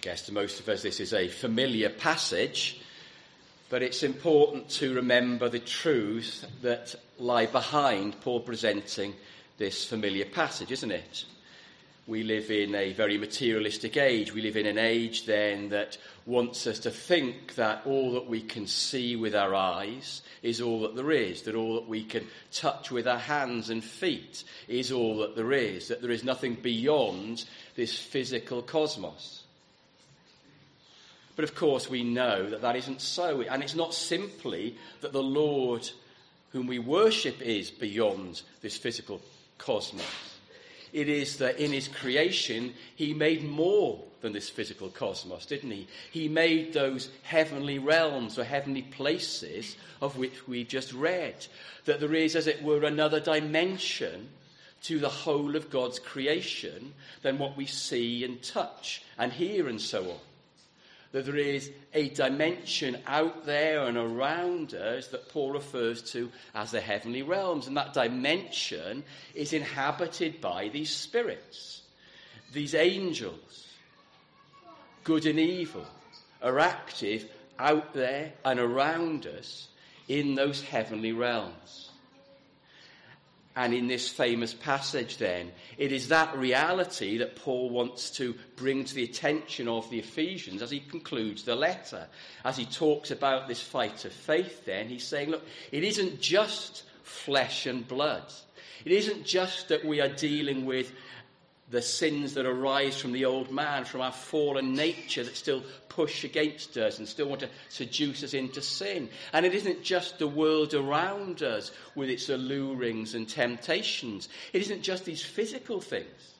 guess to most of us this is a familiar passage, but it's important to remember the truths that lie behind Paul presenting this familiar passage, isn't it? We live in a very materialistic age. We live in an age then that wants us to think that all that we can see with our eyes is all that there is, that all that we can touch with our hands and feet is all that there is, that there is nothing beyond this physical cosmos. But of course we know that that isn't so, and it's not simply that the Lord whom we worship is beyond this physical cosmos. It is that in his creation, he made more than this physical cosmos, didn't he? He made those heavenly realms or heavenly places of which we just read. That there is, as it were, another dimension to the whole of God's creation than what we see and touch and hear and so on. That there is a dimension out there and around us that Paul refers to as the heavenly realms. And that dimension is inhabited by these spirits. These angels, good and evil, are active out there and around us in those heavenly realms. And in this famous passage then, it is that reality that Paul wants to bring to the attention of the Ephesians as he concludes the letter. As he talks about this fight of faith then, he's saying, look, it isn't just flesh and blood. It isn't just that we are dealing with the sins that arise from the old man, from our fallen nature that still push against us and still want to seduce us into sin. And it isn't just the world around us with its allurings and temptations. It isn't just these physical things.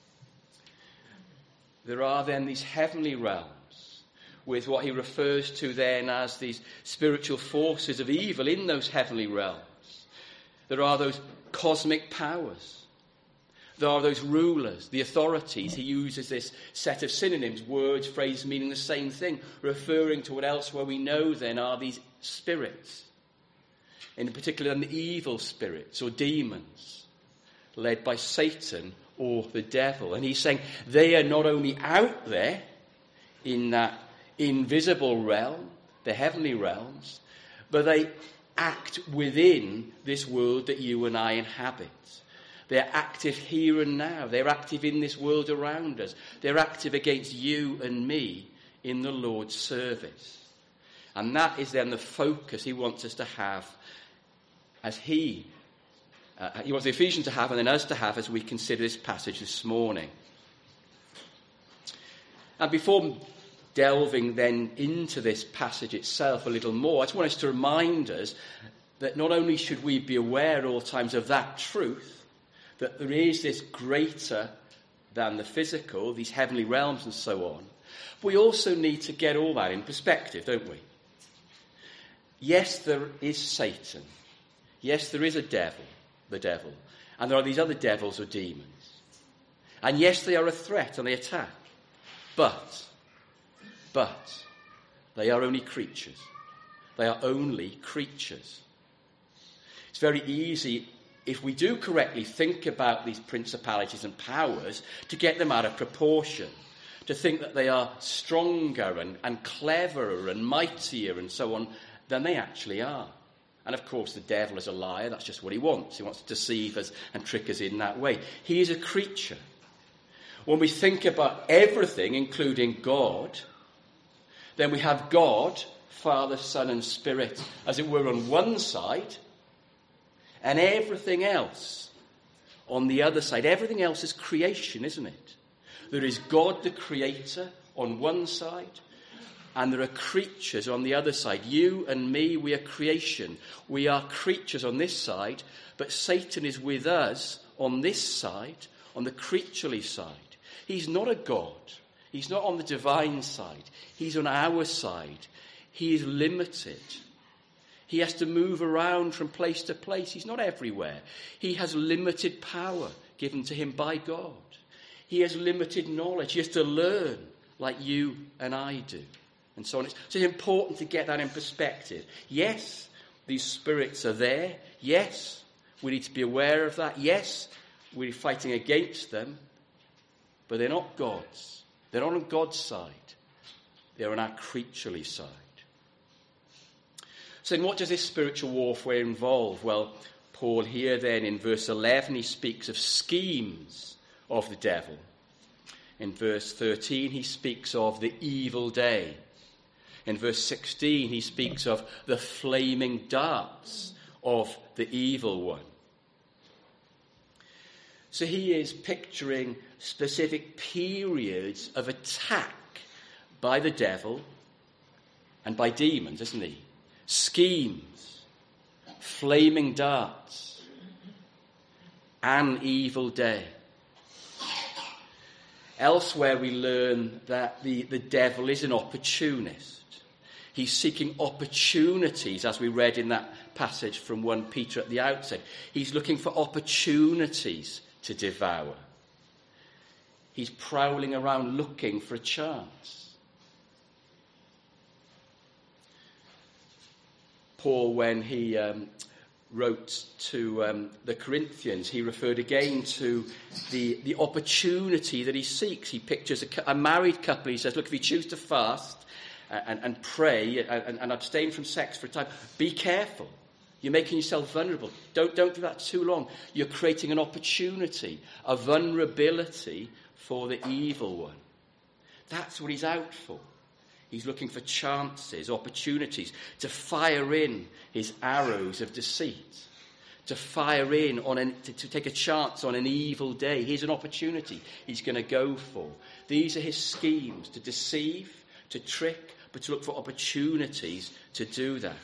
There are then these heavenly realms with what he refers to then as these spiritual forces of evil in those heavenly realms. There are those cosmic powers. There are those rulers, the authorities. He uses this set of synonyms, words, phrases meaning the same thing, referring to what elsewhere we know then are these spirits. In particular, the evil spirits or demons, led by Satan or the devil. And he's saying they are not only out there in that invisible realm, the heavenly realms, but they act within this world that you and I inhabit. They're active here and now. They're active in this world around us. They're active against you and me in the Lord's service. And that is then the focus he wants us to have as he wants the Ephesians to have and then us to have as we consider this passage this morning. And before delving then into this passage itself a little more, I just want us to remind us that not only should we be aware at all times of that truth, that there is this greater than the physical, these heavenly realms and so on. But we also need to get all that in perspective, don't we? Yes, there is Satan. Yes, there is the devil. And there are these other devils or demons. And yes, they are a threat and they attack. But they are only creatures. They are only creatures. It's very easy, if we do correctly think about these principalities and powers, to get them out of proportion, to think that they are stronger and cleverer and mightier and so on than they actually are. And of course the devil is a liar. That's just what he wants. He wants to deceive us and trick us in that way. He is a creature. When we think about everything, including God, then we have God, Father, Son and Spirit, as it were, on one side, and everything else on the other side. Everything else is creation, isn't it? There is God the Creator on one side, and there are creatures on the other side. You and me, we are creation. We are creatures on this side, but Satan is with us on this side, on the creaturely side. He's not a God. He's not on the divine side. He's on our side. He is limited. He has to move around from place to place. He's not everywhere. He has limited power given to him by God. He has limited knowledge. He has to learn like you and I do. And so on. So it's important to get that in perspective. Yes, these spirits are there. Yes, we need to be aware of that. Yes, we're fighting against them. But they're not gods. They're not on God's side. They're on our creaturely side. So then what does this spiritual warfare involve? Well, Paul here then in verse 11, he speaks of schemes of the devil. In verse 13, he speaks of the evil day. In verse 16, he speaks of the flaming darts of the evil one. So he is picturing specific periods of attack by the devil and by demons, isn't he? Schemes, flaming darts, an evil day. Elsewhere we learn that the devil is an opportunist. He's seeking opportunities, as we read in that passage from 1 Peter at the outset. He's looking for opportunities to devour. He's prowling around looking for a chance. Paul, when he wrote to the Corinthians, he referred again to the opportunity that he seeks. He pictures a married couple. He says, look, if you choose to fast and pray and abstain from sex for a time, be careful. You're making yourself vulnerable. Don't do that too long. You're creating an opportunity, a vulnerability for the evil one. That's what he's out for. He's looking for chances, opportunities to fire in his arrows of deceit, to fire in to take a chance on an evil day. Here's an opportunity he's going to go for. These are his schemes, to deceive, to trick, but to look for opportunities to do that.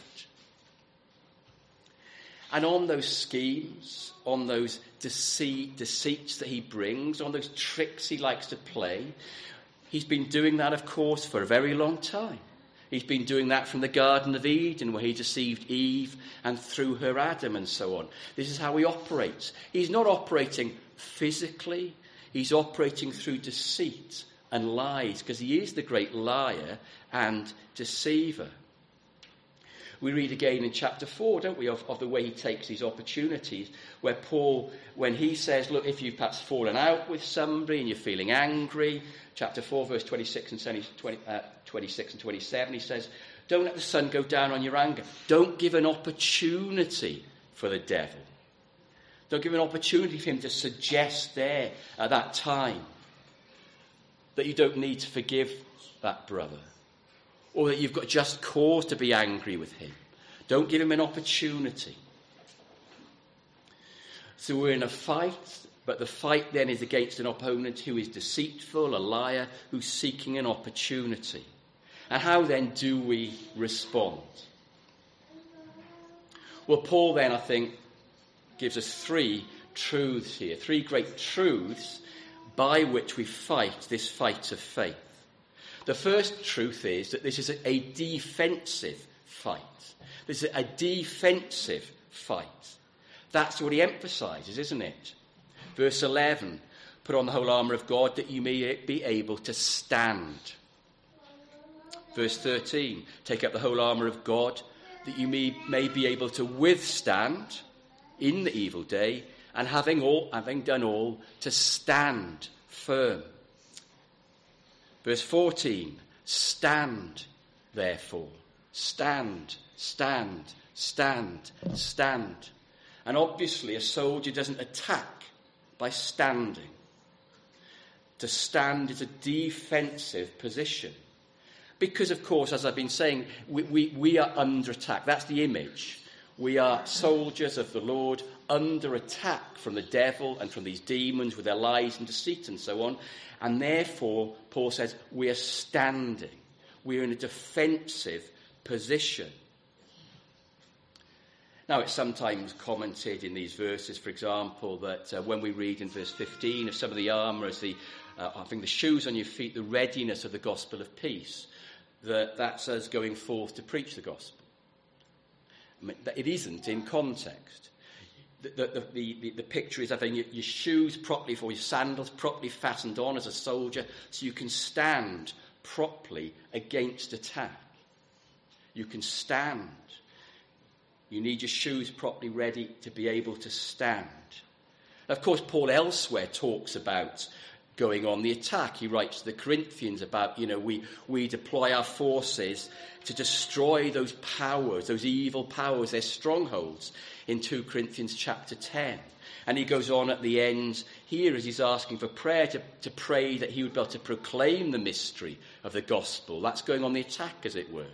And on those schemes, on those deceits that he brings, on those tricks he likes to play, he's been doing that, of course, for a very long time. He's been doing that from the Garden of Eden, where he deceived Eve and through her Adam and so on. This is how he operates. He's not operating physically. He's operating through deceit and lies, because he is the great liar and deceiver. We read again in chapter 4, don't we, of the way he takes these opportunities, where Paul, when he says, look, if you've perhaps fallen out with somebody and you're feeling angry, chapter 4, verse 26 and 27, he says, don't let the sun go down on your anger. Don't give an opportunity for the devil. Don't give an opportunity for him to suggest there at that time that you don't need to forgive that brother, or that you've got just cause to be angry with him. Don't give him an opportunity. So we're in a fight, but the fight then is against an opponent who is deceitful, a liar, who's seeking an opportunity. And how then do we respond? Well, Paul then, I think, gives us three truths here, three great truths by which we fight this fight of faith. The first truth is that this is a defensive fight. This is a defensive fight. That's what he emphasises, isn't it? Verse 11, put on the whole armour of God that you may be able to stand. Verse 13, take up the whole armour of God that you may be able to withstand in the evil day, and having done all, to stand firm. Verse 14, stand, therefore. Stand, stand, stand, stand. And obviously a soldier doesn't attack by standing. To stand is a defensive position. Because, of course, as I've been saying, we are under attack. That's the image. We are soldiers of the Lord under attack from the devil and from these demons with their lies and deceit and so on. And therefore, Paul says, we are standing. We are in a defensive position. Now, it's sometimes commented in these verses, for example, that when we read in verse 15 of some of the armour as the shoes on your feet, the readiness of the gospel of peace, that's us going forth to preach the gospel. I mean, it isn't in context. The picture is having your shoes properly, or your sandals properly fastened on as a soldier, so you can stand properly against attack. You can stand. You need your shoes properly ready to be able to stand. Of course, Paul elsewhere talks about going on the attack. He writes to the Corinthians about, we deploy our forces to destroy those powers, those evil powers, their strongholds, in 2 Corinthians chapter 10. And he goes on at the end here as he's asking for prayer to pray that he would be able to proclaim the mystery of the gospel. That's going on the attack, as it were.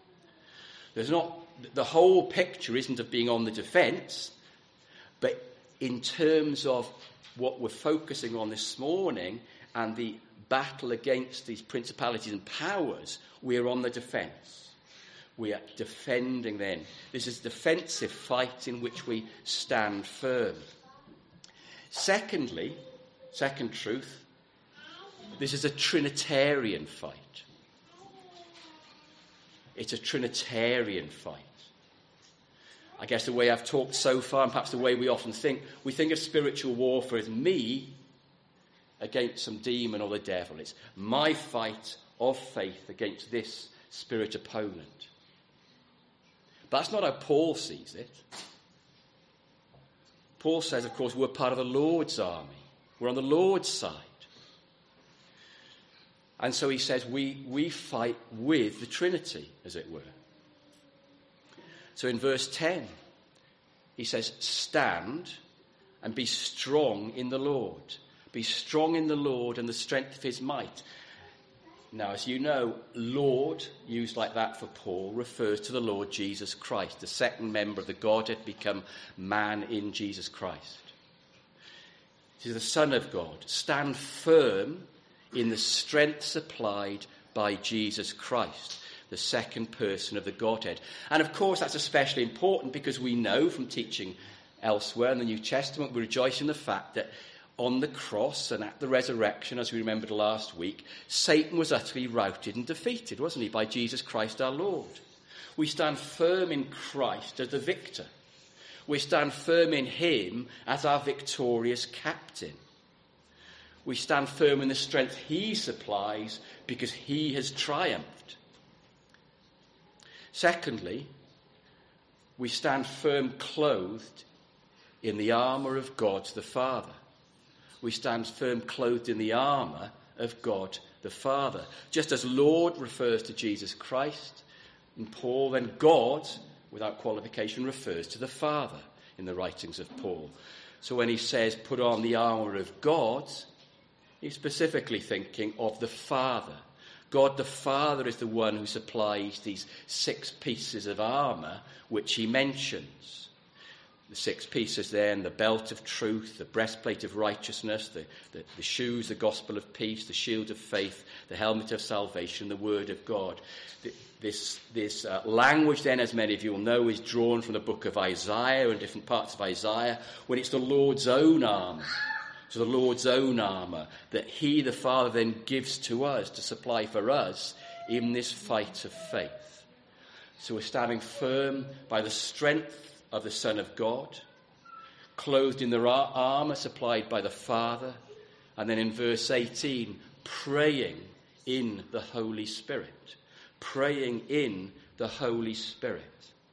The whole picture isn't of being on the defence, but in terms of what we're focusing on this morning and the battle against these principalities and powers, we're on the defence. We are defending them. This is a defensive fight in which we stand firm. Secondly, second truth, this is a Trinitarian fight. It's a Trinitarian fight. I guess the way I've talked so far, and perhaps the way we often think, we think of spiritual warfare as me against some demon or the devil. It's my fight of faith against this spirit opponent. But that's not how Paul sees it. Paul says, of course, we're part of the Lord's army. We're on the Lord's side. And so he says we fight with the Trinity, as it were. So in verse 10, he says, stand and be strong in the Lord. Be strong in the Lord and the strength of his might. Now, as you know, Lord, used like that for Paul, refers to the Lord Jesus Christ, the second member of the Godhead, become man in Jesus Christ. He is the Son of God. Stand firm in the strength supplied by Jesus Christ, the second person of the Godhead. And of course, that's especially important because we know from teaching elsewhere in the New Testament, we rejoice in the fact that on the cross and at the resurrection, as we remembered last week, Satan was utterly routed and defeated, wasn't he, by Jesus Christ our Lord. We stand firm in Christ as the victor. We stand firm in him as our victorious captain. We stand firm in the strength he supplies because he has triumphed. Secondly, we stand firm clothed in the armour of God the Father. We stand firm clothed in the armour of God the Father. Just as Lord refers to Jesus Christ and Paul, then God, without qualification, refers to the Father in the writings of Paul. So when he says, put on the armour of God, he's specifically thinking of the Father. God the Father is the one who supplies these 6 pieces of armour which he mentions. The 6 pieces there, and the belt of truth, the breastplate of righteousness, the shoes, the gospel of peace, the shield of faith, the helmet of salvation, the word of God. This language then, as many of you will know, is drawn from the book of Isaiah and different parts of Isaiah, when it's the Lord's own armour. So the Lord's own armour that he, the Father, then gives to us to supply for us in this fight of faith. So we're standing firm by the strength of the Son of God, clothed in the armour supplied by the Father, and then in verse 18, praying in the Holy Spirit. Praying in the Holy Spirit.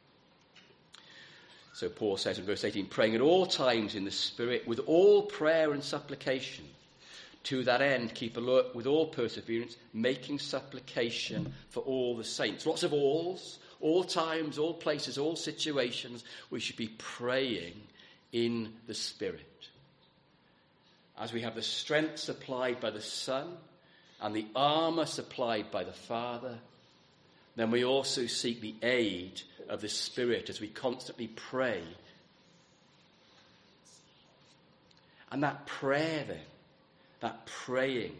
So Paul says in verse 18, praying at all times in the Spirit with all prayer and supplication. To that end, keep alert with all perseverance, making supplication for all the saints. Lots of alls. All times, all places, all situations, we should be praying in the Spirit. As we have the strength supplied by the Son and the armour supplied by the Father, then we also seek the aid of the Spirit as we constantly pray. And that prayer then, that praying,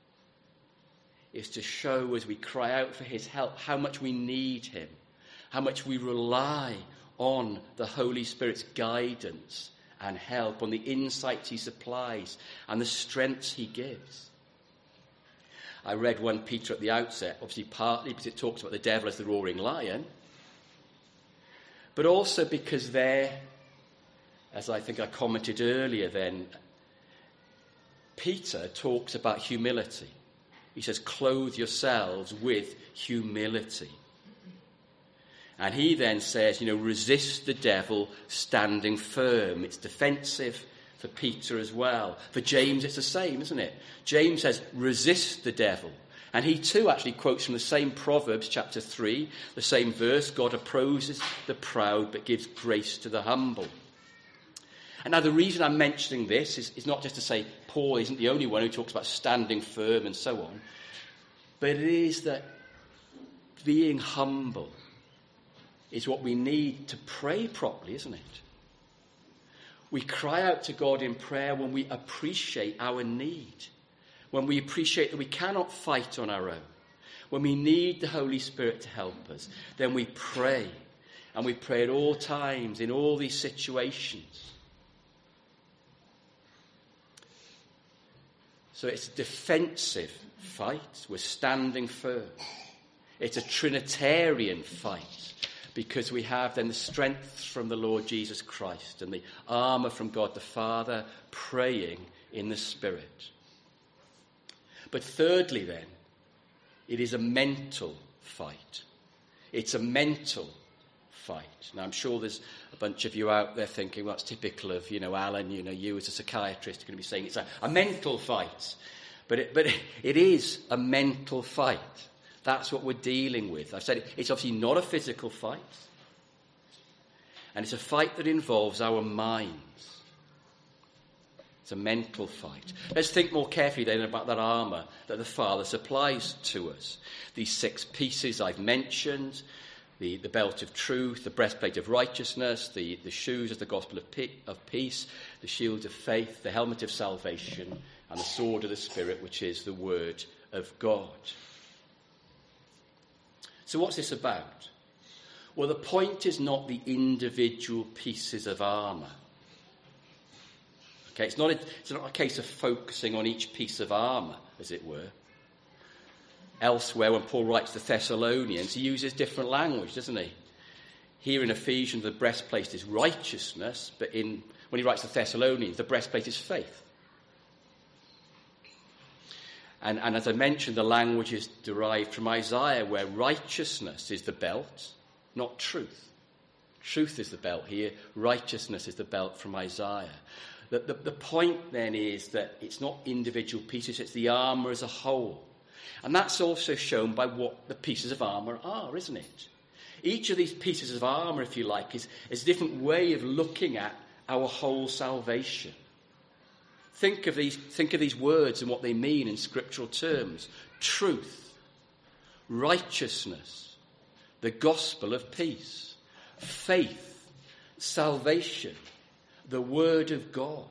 is to show as we cry out for his help how much we need him. How much we rely on the Holy Spirit's guidance and help, on the insights he supplies and the strengths he gives. I read 1 Peter at the outset, obviously partly because it talks about the devil as the roaring lion, but also because there, as I think I commented earlier then, Peter talks about humility. He says, clothe yourselves with humility. And he then says, resist the devil standing firm. It's defensive, for Peter as well. For James, it's the same, isn't it? James says, resist the devil. And he too actually quotes from the same Proverbs chapter 3, the same verse, God opposes the proud but gives grace to the humble. And now the reason I'm mentioning this is not just to say Paul isn't the only one who talks about standing firm and so on, but it is that being humble is what we need to pray properly, isn't it? We cry out to God in prayer when we appreciate our need, when we appreciate that we cannot fight on our own, when we need the Holy Spirit to help us. Then we pray, and we pray at all times, in all these situations. So it's a defensive fight. We're standing firm. It's a Trinitarian fight, because we have then the strength from the Lord Jesus Christ and the armour from God the Father, praying in the Spirit. But thirdly then, it is a mental fight. It's a mental fight. Now I'm sure there's a bunch of you out there thinking, well, it's typical of, Alan, you as a psychiatrist are going to be saying it's a mental fight. But it is a mental fight. That's what we're dealing with. I've said it's obviously not a physical fight. And it's a fight that involves our minds. It's a mental fight. Let's think more carefully then about that armour that the Father supplies to us. These 6 pieces I've mentioned, the belt of truth, the breastplate of righteousness, the shoes of the gospel of peace, the shield of faith, the helmet of salvation, and the sword of the Spirit, which is the word of God. So what's this about? Well, the point is not the individual pieces of armour. Okay, it's not a case of focusing on each piece of armour, as it were. Elsewhere, when Paul writes to the Thessalonians, he uses different language, doesn't he? Here in Ephesians, the breastplate is righteousness, but when he writes to the Thessalonians, the breastplate is faith. And as I mentioned, the language is derived from Isaiah, where righteousness is the belt, not truth. Truth is the belt here. Righteousness is the belt from Isaiah. The point then is that it's not individual pieces, it's the armour as a whole. And that's also shown by what the pieces of armour are, isn't it? Each of these pieces of armour, if you like, is a different way of looking at our whole salvation. Think of these words and what they mean in scriptural terms. Truth, righteousness, the gospel of peace, faith, salvation, the word of God.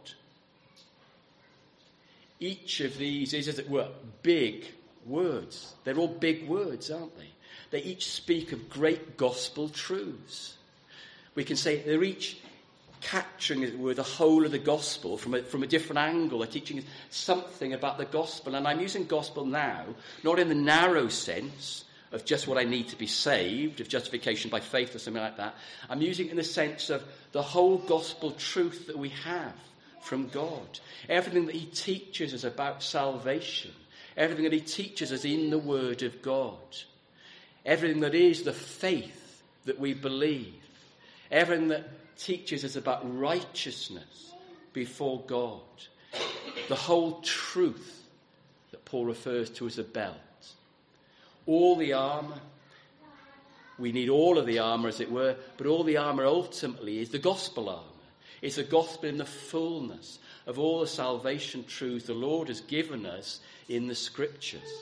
Each of these is, as it were, big words. They're all big words, aren't they? They each speak of great gospel truths. We can say they're each capturing, as it were, the whole of the gospel from a different angle. They're teaching us something about the gospel. And I'm using gospel now, not in the narrow sense of just what I need to be saved, of justification by faith or something like that. I'm using it in the sense of the whole gospel truth that we have from God. Everything that he teaches us about salvation. Everything that he teaches us in the word of God. Everything that is the faith that we believe. Everything that teaches us about righteousness before God. The whole truth that Paul refers to as a belt. All the armour. We need all of the armour, as it were, but all the armour ultimately is the gospel armour. It's the gospel in the fullness of all the salvation truths the Lord has given us in the scriptures.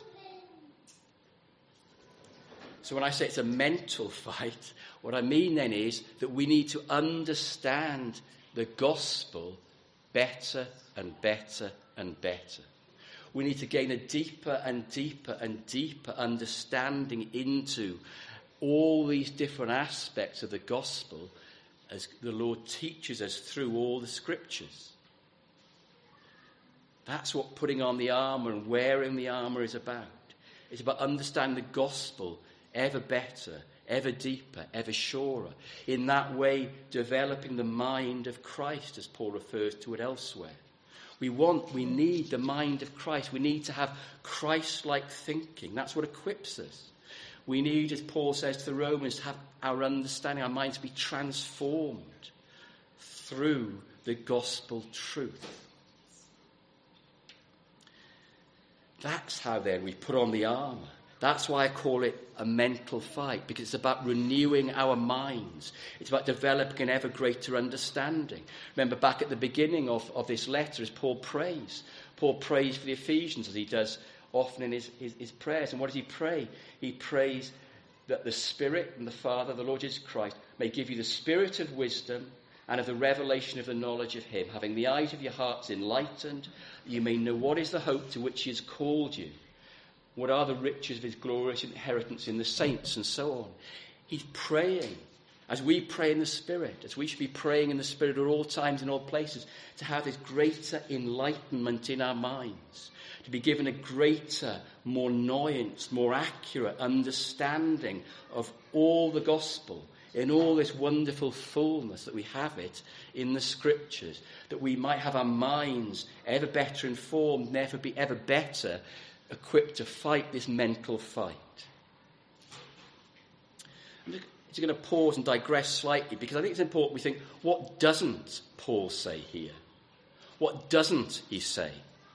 So when I say it's a mental fight, what I mean then is that we need to understand the gospel better and better and better. We need to gain a deeper and deeper and deeper understanding into all these different aspects of the gospel as the Lord teaches us through all the scriptures. That's what putting on the armour and wearing the armour is about. It's about understanding the gospel ever better, ever deeper, ever surer. In that way, developing the mind of Christ, as Paul refers to it elsewhere. We need the mind of Christ. We need to have Christ-like thinking. That's what equips us. We need, as Paul says to the Romans, to have our understanding, our minds to be transformed through the gospel truth. That's how then we put on the armour. That's why I call it a mental fight, because it's about renewing our minds. It's about developing an ever greater understanding. Remember back at the beginning of this letter as Paul prays. Paul prays for the Ephesians as he does often in his prayers. And what does he pray? He prays that the Spirit and the Father, the Lord Jesus Christ, may give you the spirit of wisdom and of the revelation of the knowledge of him, having the eyes of your hearts enlightened, that you may know what is the hope to which he has called you, what are the riches of his glorious inheritance in the saints, and so on. He's praying, as we pray in the Spirit, as we should be praying in the Spirit at all times and all places, to have this greater enlightenment in our minds, to be given a greater, more nuanced, more accurate understanding of all the gospel, in all this wonderful fullness that we have it in the Scriptures, that we might have our minds ever better informed, never be ever better equipped to fight this mental fight. I'm just going to pause and digress slightly, because I think it's important we think, what doesn't Paul say here? What doesn't he say?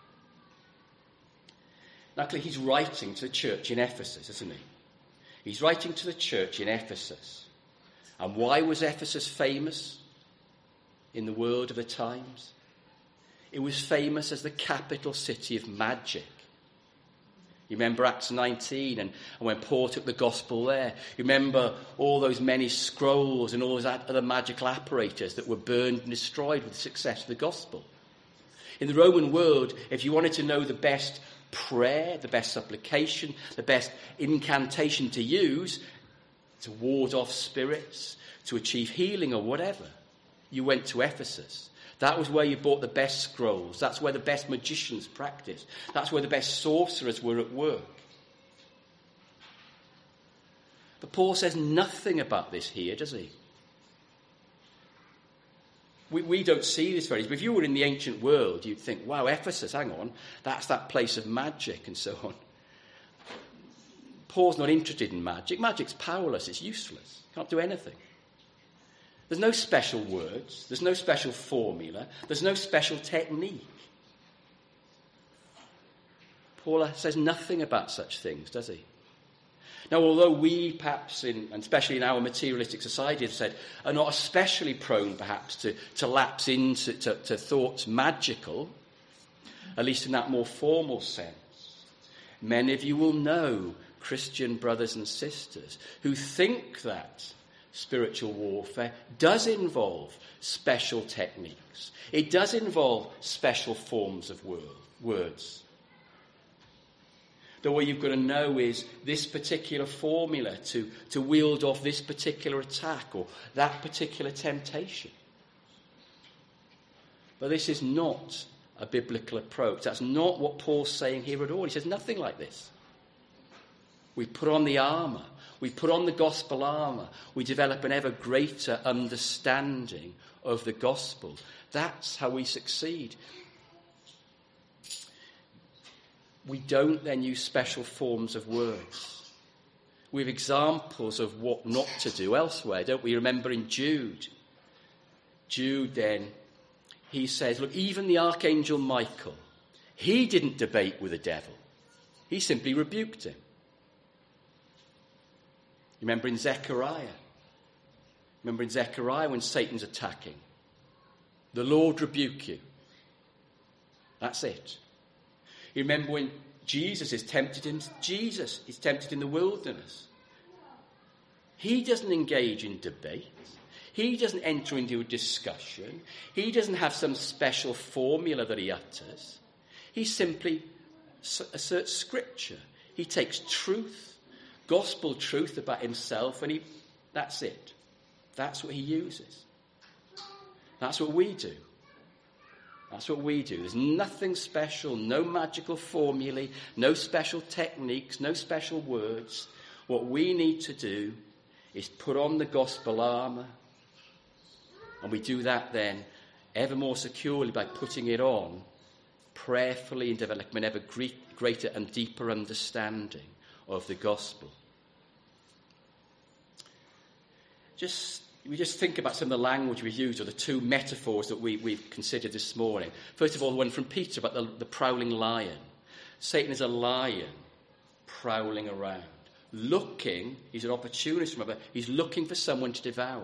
Luckily, he's writing to the church in Ephesus, isn't he? He's writing to the church in Ephesus. And why was Ephesus famous in the world of the times? It was famous as the capital city of magic. You remember Acts 19 and when Paul took the gospel there. You remember all those many scrolls and all those other magical apparatus that were burned and destroyed with the success of the gospel. In the Roman world, if you wanted to know the best prayer, the best supplication, the best incantation to use to ward off spirits, to achieve healing or whatever, you went to Ephesus. That was where you bought the best scrolls. That's where the best magicians practiced. That's where the best sorcerers were at work. But Paul says nothing about this here, does he? We don't see this very easily. But if you were in the ancient world, you'd think, wow, Ephesus, hang on, that's that place of magic and so on. Paul's not interested in magic. Magic's powerless. It's useless. Can't do anything. There's no special words. There's no special formula. There's no special technique. Paul says nothing about such things, does he? Now, although we perhaps, and especially in our materialistic society, have said, are not especially prone perhaps to lapse into to thoughts magical, at least in that more formal sense, many of you will know Christian brothers and sisters who think that spiritual warfare does involve special techniques. It does involve special forms of words. That what you've got to know is this particular formula to wield off this particular attack or that particular temptation. But this is not a biblical approach. That's not what Paul's saying here at all. He says nothing like this. We put on the armour. We put on the gospel armour. We develop an ever greater understanding of the gospel. That's how we succeed. We don't then use special forms of words. We have examples of what not to do elsewhere, don't we? Remember in Jude. Jude then, he says, look, even the archangel Michael, he didn't debate with the devil. He simply rebuked him. You remember in Zechariah? Remember in Zechariah when Satan's attacking? The Lord rebuke you. That's it. You remember when Jesus is tempted in the wilderness. He doesn't engage in debate. He doesn't enter into a discussion. He doesn't have some special formula that he utters. He simply asserts scripture. He takes truth, gospel truth about himself, and that's it. That's what he uses. That's what we do. That's what we do. There's nothing special, no magical formulae, no special techniques, no special words. What we need to do is put on the gospel armour. And we do that then ever more securely by putting it on prayerfully and developing an ever greater and deeper understanding of the gospel. Just We just think about some of the language we've used, or the two metaphors that we've considered this morning. First of all, the one from Peter about the prowling lion. Satan is a lion prowling around, looking. He's an opportunist, remember. He's looking for someone to devour.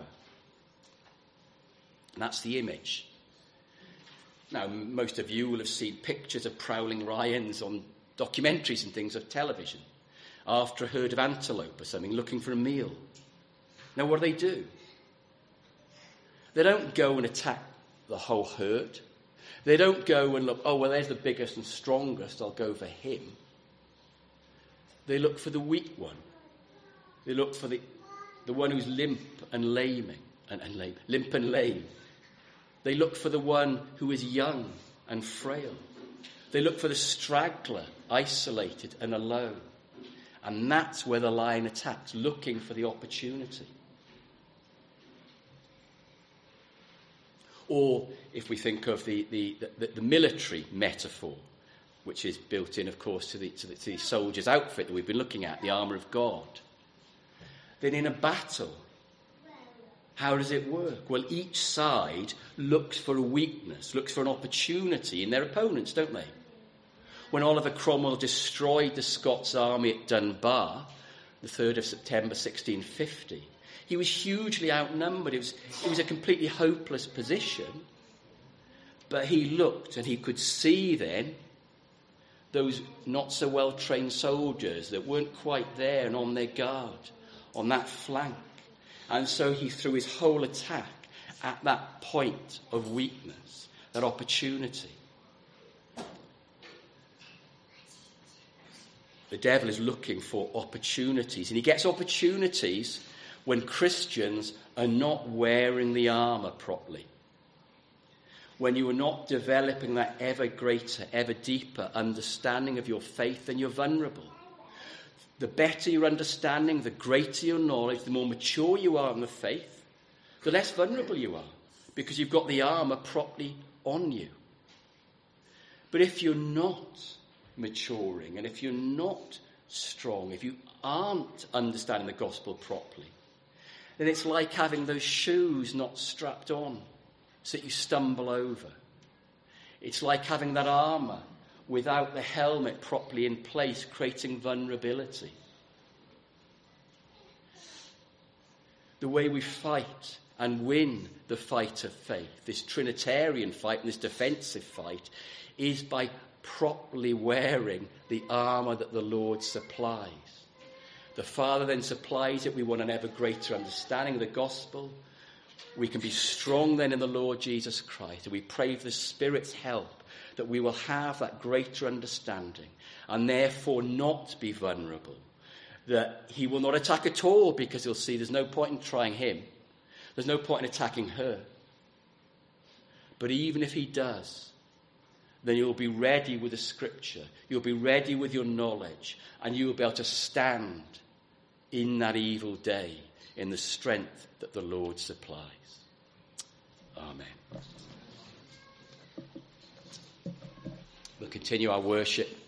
And that's the image. Now, most of you will have seen pictures of prowling lions on documentaries and things of television, after a herd of antelope or something, looking for a meal. Now, what do? They don't go and attack the whole herd. They don't go and look, oh, well, there's the biggest and strongest, I'll go for him. They look for the weak one. They look for the one who's limp and lame. They look for the one who is young and frail. They look for the straggler, isolated and alone. And that's where the lion attacks, looking for the opportunity. Or if we think of the military metaphor, which is built in, of course, to the soldier's outfit that we've been looking at, the armour of God. Then in a battle, how does it work? Well, each side looks for a weakness, looks for an opportunity in their opponents, don't they? When Oliver Cromwell destroyed the Scots army at Dunbar, the 3rd of September 1650, he was hugely outnumbered. It was a completely hopeless position. But he looked and he could see then those not so well trained soldiers that weren't quite there and on their guard, on that flank. And so he threw his whole attack at that point of weakness, that opportunity. The devil is looking for opportunities, and he gets opportunities when Christians are not wearing the armour properly. When you are not developing that ever greater, ever deeper understanding of your faith, then you're vulnerable. The better your understanding, the greater your knowledge, the more mature you are in the faith, the less vulnerable you are, because you've got the armour properly on you. But if you're not maturing, and if you're not strong, if you aren't understanding the gospel properly, then it's like having those shoes not strapped on so that you stumble over. It's like having that armour without the helmet properly in place, creating vulnerability. The way we fight and win the fight of faith, this Trinitarian fight and this defensive fight, is by properly wearing the armour that the Lord supplies. The Father then supplies it. We want an ever greater understanding of the gospel. We can be strong then in the Lord Jesus Christ. And we pray for the Spirit's help that we will have that greater understanding and therefore not be vulnerable. That he will not attack at all, because he'll see there's no point in trying him. There's no point in attacking her. But even if he does, then you'll be ready with the scripture. You'll be ready with your knowledge, and you will be able to stand in that evil day in the strength that the Lord supplies. Amen. We'll continue our worship